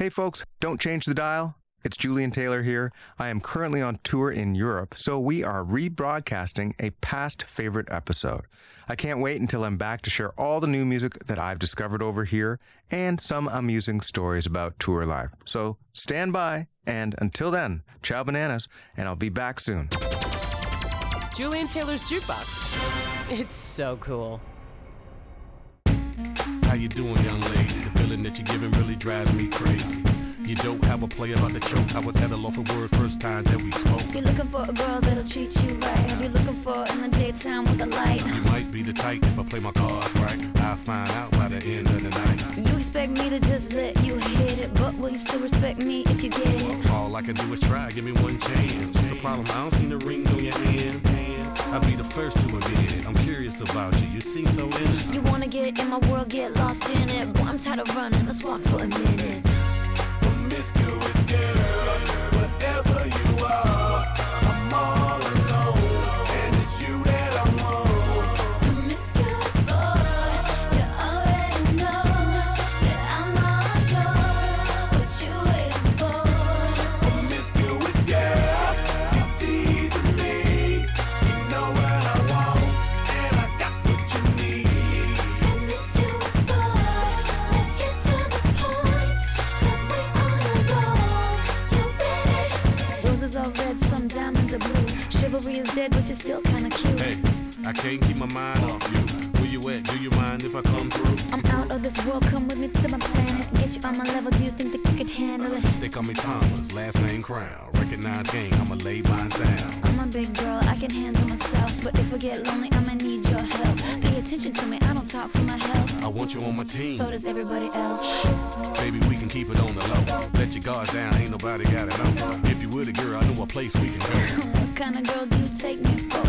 Hey folks, don't change the dial. It's Julian Taylor here. I am currently on tour in Europe, so we are rebroadcasting a past favorite episode. I can't wait until I'm back to share all the new music that I've discovered over here and some amusing stories about tour life. So stand by, and until then, ciao bananas, and I'll be back soon. Julian Taylor's Jukebox. It's so cool. How you doing, young lady? The feeling that you're giving really drives me crazy. You don't have a play about the choke. I was at a loss for words first time that we spoke. You're looking for a girl that'll treat you right. You're looking for in the daytime with the light. You might be the type if I play my cards right. I'll find out by the end of the night. You expect me to just let you hit it, but will you still respect me if you get it? All I can do is try, give me one chance. What's the problem? I don't see the ring on your hand. I'll be the first to admit I'm curious about you. You seem so innocent. You wanna get in my world, get lost in it. Boy, I'm tired of running, let's walk for a minute. Promiscuous girl, whatever you are, I'm all alone, and it's you that I want. Promiscuous boy, you already know that I'm all yours. What you waiting for? Promiscuous girl, you teasing me. You know what I want, and I got what you need. Promiscuous boy, let's get to the point, 'cause we on the road. You ready? Roses are red, some diamonds are blue. Chivalry is dead, but you're still kinda cute. Hey, I can't keep my mind off you. Where you at? Do you mind if I come through? I'm out of this world, come with me to my planet. Get you on my level, do you think that you can handle it? They call me Thomas, last name Crown. Recognize game, I'ma lay mines down. I'm a big girl, I can handle myself. But if I get lonely, I'ma need your help. Pay attention to me, I don't talk for my health. I want you on my team. So does everybody else. Baby, we can keep it on the low. Let your guard down, ain't nobody got it on. If you were the girl, I know a place we can go. What kind of girl do you take me for?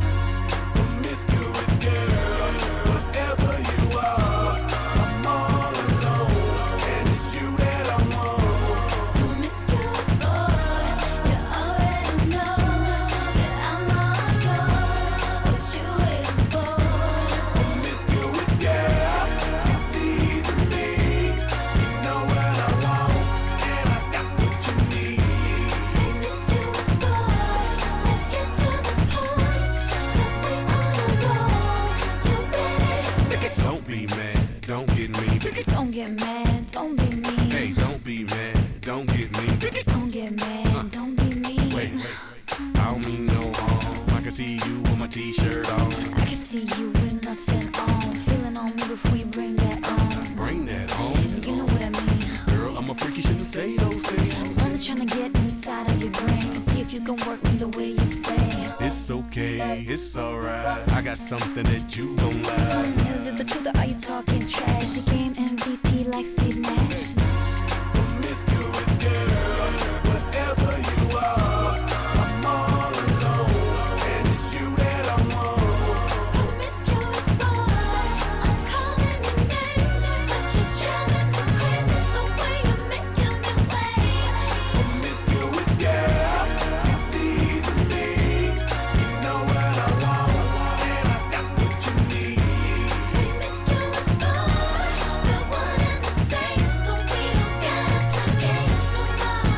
Promiscuous girl, whatever you are, I'm all alone, and it's you that I want. Promiscuous boy, you already know that I'm all yours. What you waiting for? Promiscuous girl, you teasing me. You know what I want, and I got what you need. Promiscuous boy, let's get to the point, 'cause we on the road. You ready? Don't be mad, don't get me. Don't get mad, don't be mean. Hey, don't be mad, don't get me. Don't get mad, don't be mean. Wait, I don't mean no harm. I can see you with my t-shirt on. I can see you with nothing on. Feeling on me before you bring that on. Bring that home. You know what I mean. Girl, I'm a freak, you shouldn't say those things. I'm trying to get inside of your brain and see if you can work me the way you say. It's okay, it's alright. I got something that you gon' like. Is it the truth or are you talking trash? Is the game MVP like Steve Nash? Promiscuous girl, whatever you are, I'm all alone, and it's you that I want. Promiscuous boy, I'm calling your name, but you're driving me crazy the way you're making me wait. Promiscuous girl, you teasing me. You know what I want, and I got what you need. Promiscuous boy, we're one and the same, so we don't gotta play games no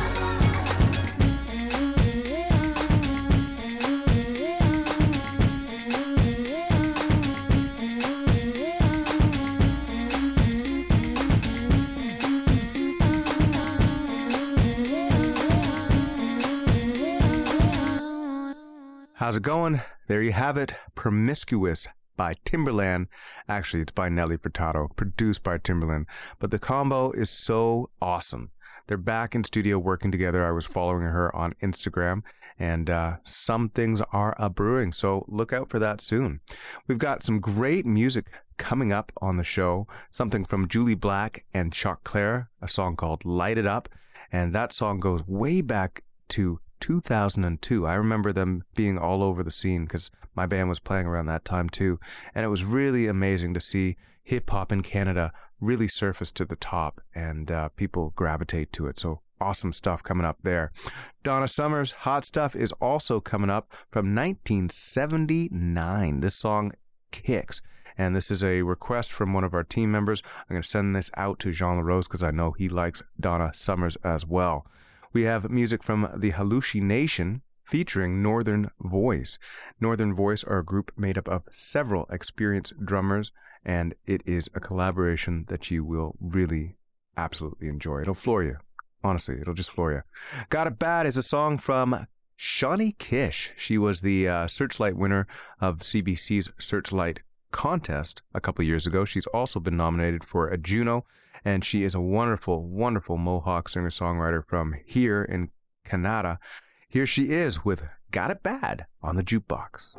How's it going? There you have it. Promiscuous by Timberland. Actually, it's by Nelly Furtado, produced by Timberland. But the combo is so awesome. They're back in studio working together. I was following her on Instagram, and some things are a-brewing, so look out for that soon. We've got some great music coming up on the show. Something from Julie Black and Chuck Clare, a song called Light It Up. And that song goes way back to 2002. I remember them being all over the scene because my band was playing around that time too. And it was really amazing to see hip hop in Canada really surface to the top and people gravitate to it. So awesome stuff coming up there. Donna Summer's Hot Stuff is also coming up from 1979. This song kicks. And this is a request from one of our team members. I'm going to send this out to Jean LaRose because I know he likes Donna Summers as well. We have music from the Hallucination featuring Northern Voice. Northern Voice are a group made up of several experienced drummers, and it is a collaboration that you will really absolutely enjoy. It'll floor you. Honestly, it'll just floor you. Got It Bad is a song from Shawnee Kish. She was the Searchlight winner of CBC's Searchlight contest a couple years ago. She's also been nominated for a Juno, and she is a wonderful, wonderful Mohawk singer-songwriter from here in Canada. Here she is with Got It Bad on the Jukebox.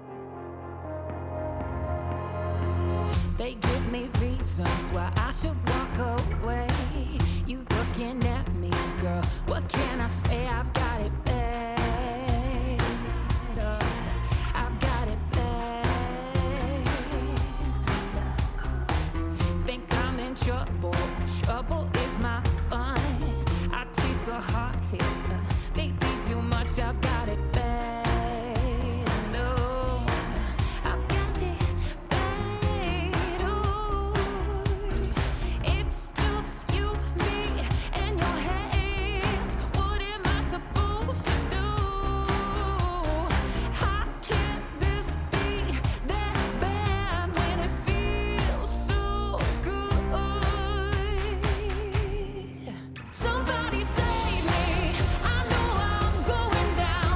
They give me reasons why I should walk away. You looking at me, girl. What can I say? I've got it bad. I've got it bad. Think I'm in trouble. Trouble is my fun. I chase the heart hit. Maybe too much. I've got it bad. Somebody save me. I know I'm going down.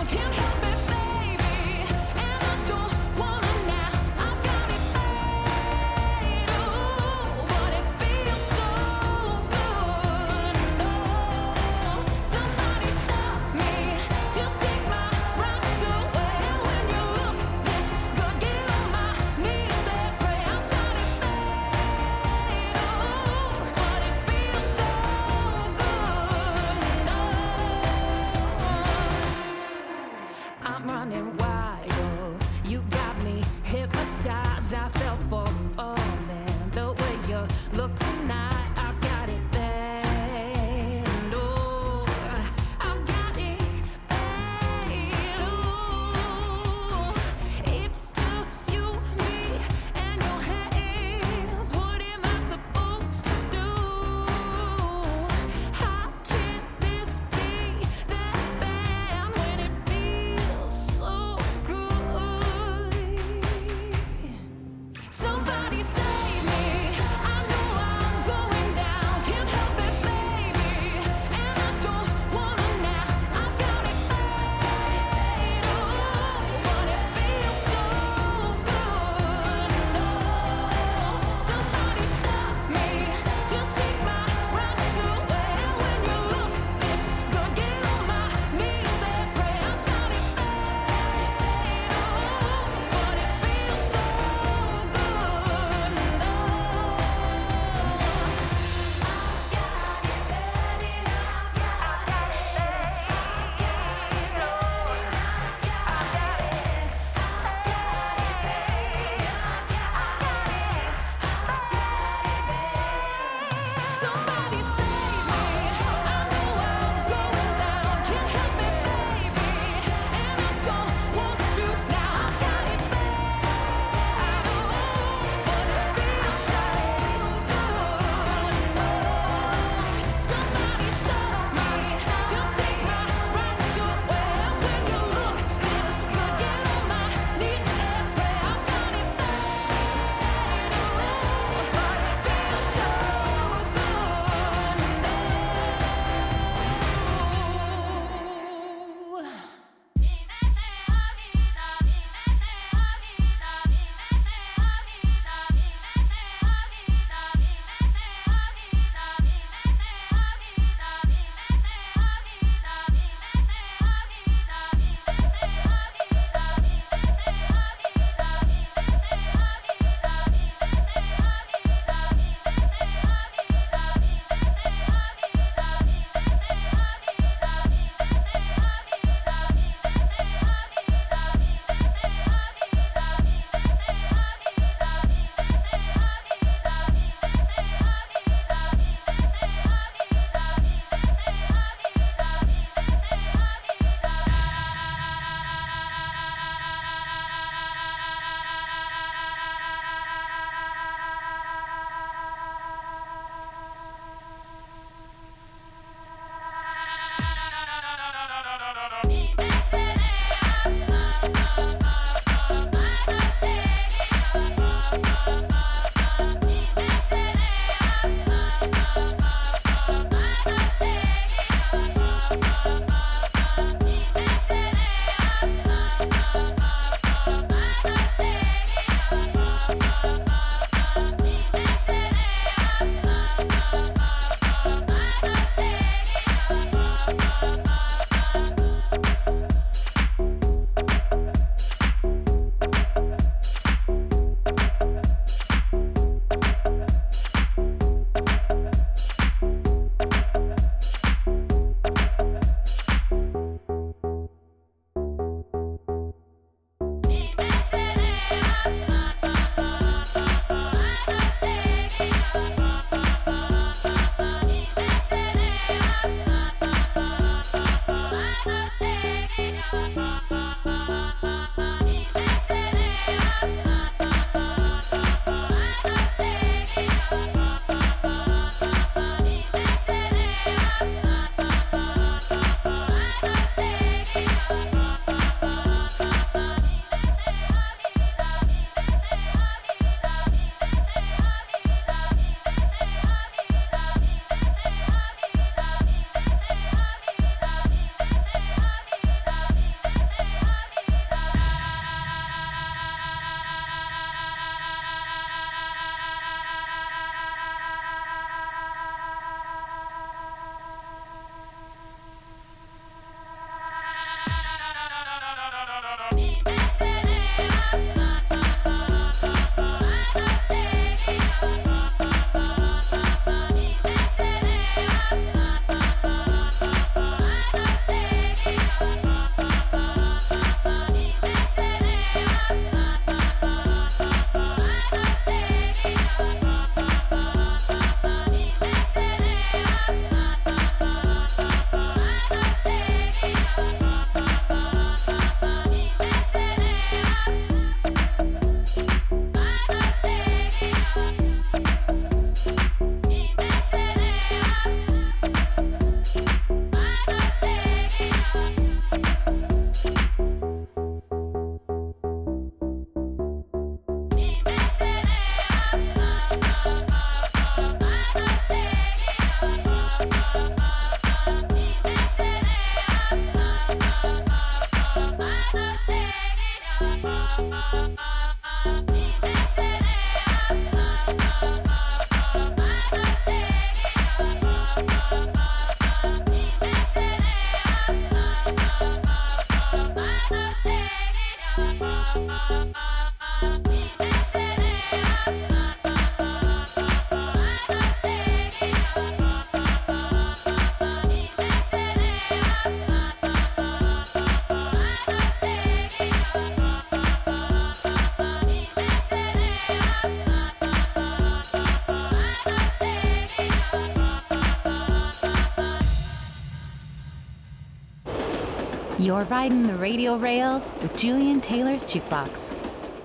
You're riding the radio rails with Julian Taylor's Jukebox.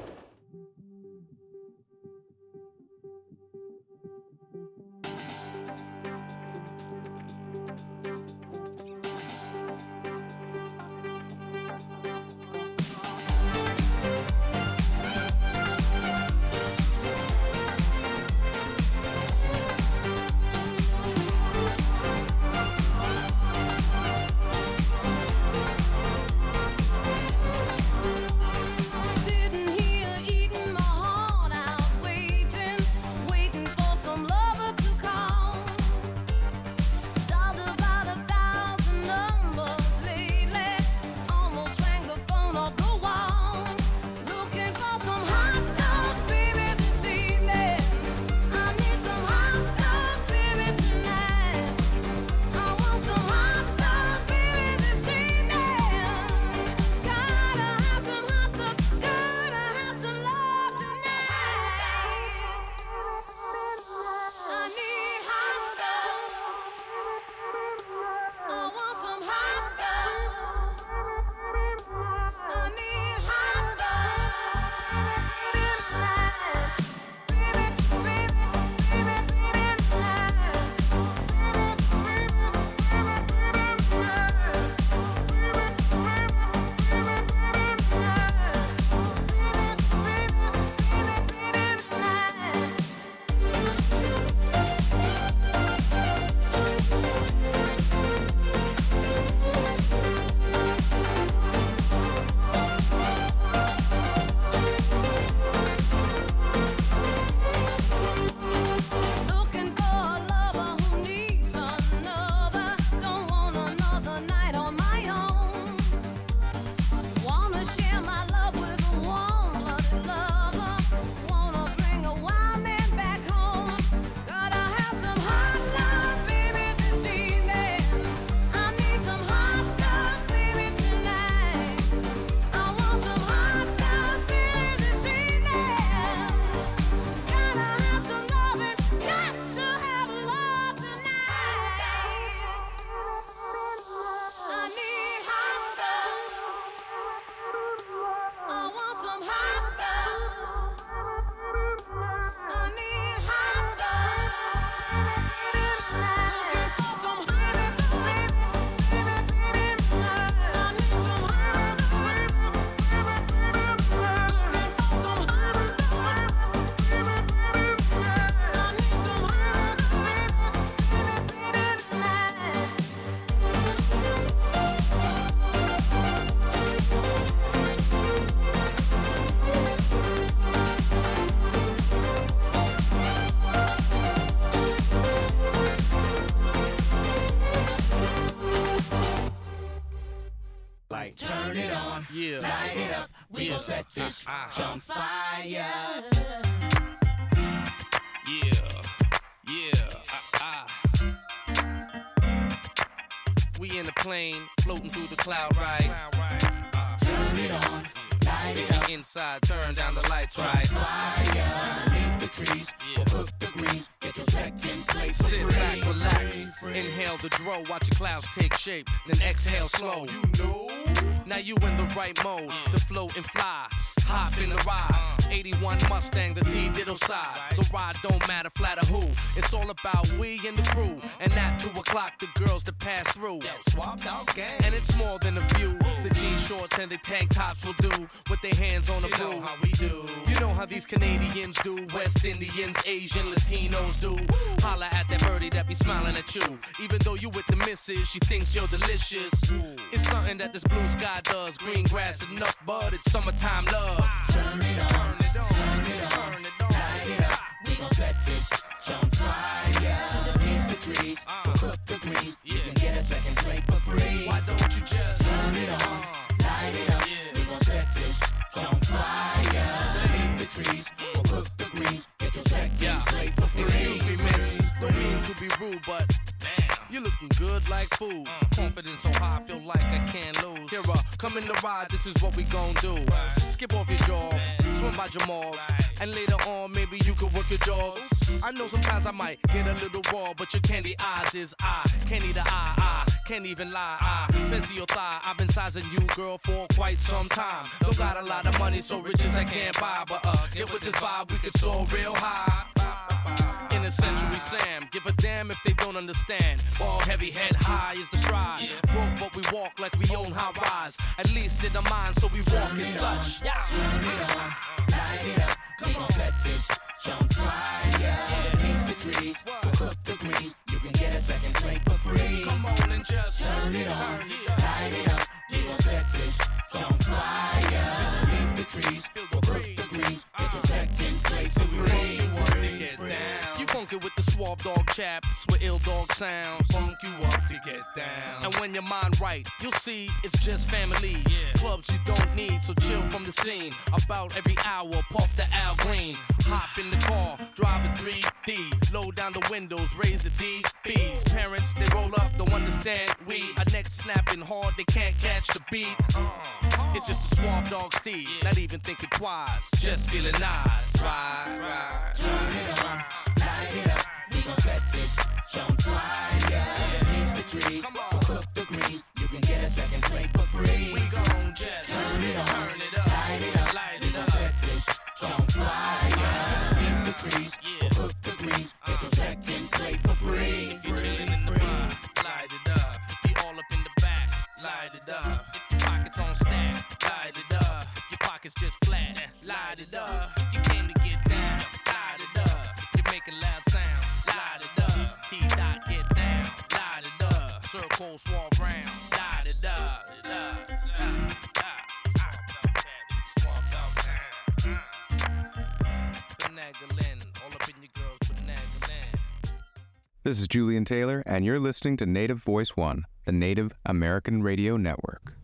Sitting here eating my heart out, waiting for some lover to come. Dialed about 1,000 numbers lately, almost rang the phone off the wall. Looking for some hot stuff, baby, this evening. I need some hot stuff, baby, tonight. I want some hot stuff, baby, this evening. Gotta have some hot stuff, gotta have some love tonight. I need hot stuff. I want some hot stuff. I need hot Looking for a lover who needs another. Don't want another night on my own. Wanna share my love with a warm-blooded lover. Wanna bring a wild man back home. Gotta have some hot love, baby, this evening. I need some hot stuff, baby, tonight. I want some hot stuff, baby, this evening. Gotta have some loving, got to have love tonight. I need hot stuff. I want some hot stuff. I need hot stuff. Looking for some hot stuff, baby. I need some hot stuff. Looking for some hot stuff. I need some hot Like, turn it on, Yeah. light it up. We gon' set this on fire. Yeah. We in the plane, floating through the cloud ride. Turn it on, light it If up. you inside, turn down the lights right. Fire underneath the trees. We'll cook the greens. Get your second plate for Sit free. back, relax, inhale the dro, watch your clouds take shape, then exhale slow. Now you in the right mode to float and fly. Hop in the ride. 81 Mustang, the T diddle side. The ride don't matter, flat or who. It's all about we and the crew. And at 2 o'clock, the girls that pass through. Swapped out gang. And it's more than a few. The jean shorts and the tank tops will do. With their hands on the You know blue. how we do. You know how these Canadians do. West Indians, Asian, Latinos do. Holla at that birdie that be smiling at you. Even though you with the missus, she thinks you're delicious. It's something that this blue sky does. Green grass enough, bud. It's summertime love. Turn it on, Turn it on, turn it on, turn it on. light it up. We gon' set this on fire underneath the trees. We'll cook the greens. You can get a second plate for free. Why don't you just Turn it on, light it up. We gon' set this on fire underneath the trees. We'll cook the greens. Get your second plate for free. Excuse me, miss. Don't mean to be rude, but damn, you looking good like food. Confidence so high, I feel like I can't lose. Here, come in the ride, this is what we gon' do. Skip off your jaw, swim by Jamal's, and later on, maybe you could work your jaws. I know sometimes I might get a little raw, but your candy eyes is eye, candy the eye, can't even lie. I fancy your thigh. I've been sizing you, girl, for quite some time. Don't got a lot of money, so rich as I can't buy. But get with this vibe, we could soar real high. In a century, Sam, give a damn if they don't understand. Ball heavy, head high is the stride. Broke, but we walk like we own high rise. At least in the mind, so we walk as such. Yeah. Turn it on, light it up. We gon' set this on fire. Beneath the trees, we'll cook the grease. You can get a second plate for free. Come on and just turn it on, light it up. We gon' set this on fire. Beneath the trees, we'll cook the grease. Get your second plate for free. You funk it with the suave dog chaps with ill dog sounds. Funk you up to get down. And when your mind right, you'll see it's just family. Clubs you don't need, so chill from the scene. About every hour, puff the Al Green. Hop in the car, drive a 3D. Low down the windows, raise the DBs. Parents, they roll up, don't understand. We are neck snapping hard, they can't catch the beat. It's just a suave dog steed, not even thinking twice, just feeling nice. Right. Turn it on, light it up. We gon' set this on fire. Beneath the trees, we'll cook the grease. You can get a second plate for free. We gon' just turn it on, turn it up, light it up. light We it gon' up. set this on fire. Beneath the trees, we'll cook the grease. Get your second plate for free. If you're chillin' in the bar, light it up. If you all up in the back, light it up. If your pockets on stack, light it up. If your pockets just flat, light it up. If you came to get down, light it up. If you're making loud sound, light it up. T-Dot, get down, light it up. Circle, swirl round, light it up. Finagling, all up in your girls, finagling. This is Julian Taylor, and you're listening to Native Voice One, the Native American Radio Network.